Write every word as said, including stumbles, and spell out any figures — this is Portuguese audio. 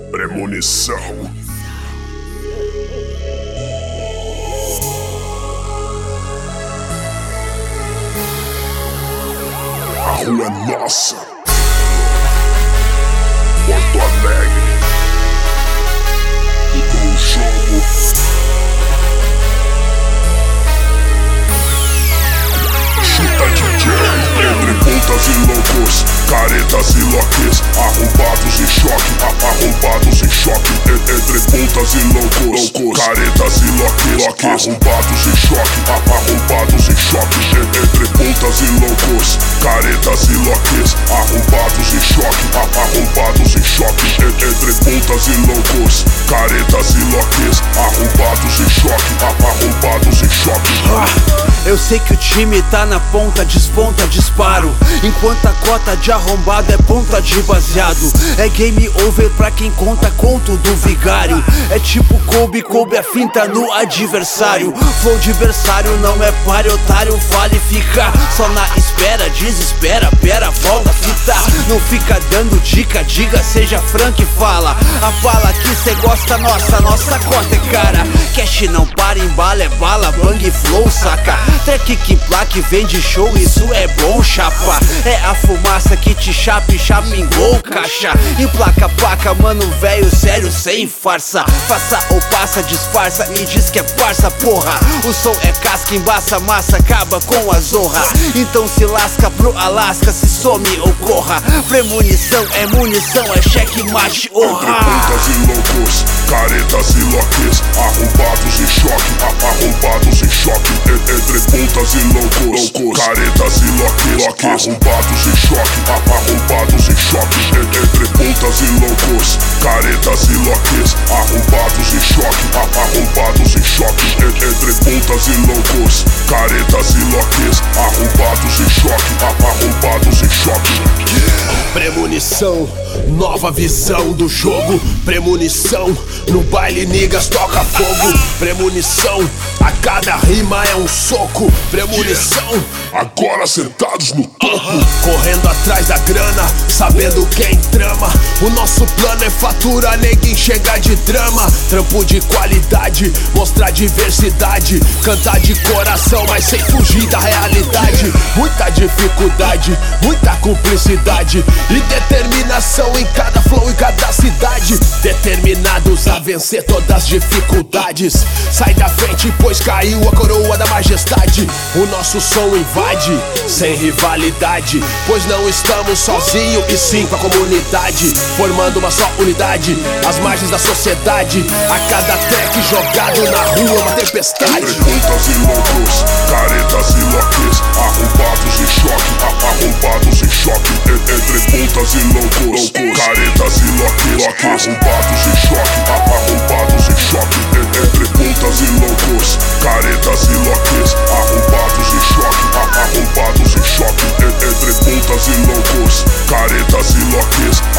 Premonição. A rua é nossa. Porto Alegre. E com o jogo. Chuta D J. Entre putas e loucos, caretas e loques, arrombados em choque, arrombados em choque. Entre putas e loucos, loucos, caretas e loques, loques, arrombados em choque, arrombados em choque. Entre putas e loucos, caretas e loques, arrombados em choque, arrombados em choque. Entre putas e loucos, caretas e loques, arrombados em choque, arrombados em choque. Ah, eu sei que o time tá na ponta, desponta, disparo. Enquanto a cota de arrombado é ponta de baseado. É game over pra quem conta conto do vigário. É tipo Kobe, Kobe a finta no adversário. Flow de berçário não é páreo, otário, vale ficar só na espera, desespera, pera, volta, fita. Não fica dando dica, diga, seja franco e fala. A bala que cê gosta, nossa, nossa cota é cara. Cash não para, embala, é bala, bang flow, saca. Track que plaque, vende show, isso é bom, chapa. É a fumaça que te chapa e chapingou, caixa. E placa, placa, mano, velho, sério, sem farsa. Faça ou passa, disfarça e diz que é parça, porra. O som é casca, embaça, massa, acaba com a zorra. Então se lasca pro Alasca, se some ou corra. Premonição é munição, é cheque, mate, honra. Entre putas e loucos, caretas e loques, arrombados em choque, arrombados em choque. Entre putas e loucos, loucos, caretas e loques, loques, arrombados em choque, arrombados em choque. Entre putas e loucos, caretas e loques, arrombados em choque, arrombados em choque. Entre putas e loucos, caretas e loques, arrombados em choque, arrombados em choque. Premonição, nova visão do jogo. Premonição, no baile niggas toca fogo. Premonição, a cada rima é um soco. Premonição, agora sentados no topo, correndo atrás da grana, sabendo quem trama. O nosso plano é faturar, ninguém chega de drama. Trampo de qualidade, mostrar diversidade. Cantar de coração, mas sem fugir da realidade. Muita dificuldade, muita cumplicidade e determinação em cada flow, em cada cidade. Determinados a vencer todas as dificuldades. Sai da frente, pois caiu a coroa da majestade. O nosso som invade, sem rivalidade, pois não estamos sozinhos e sim com a comunidade, formando uma só unidade, as margens da sociedade. A cada track jogado na rua, uma tempestade. Entre putas e loucos, caretas e loques, arrombados em choque, arrombados em choque. Entre putas e loucos, caretas e loques, arrombados em choque, arrombados em choque. Entre putas e loucos, caretas e loques, arrombados em choque, arrombados em choque. Entre putas e loucos, caretas e loques,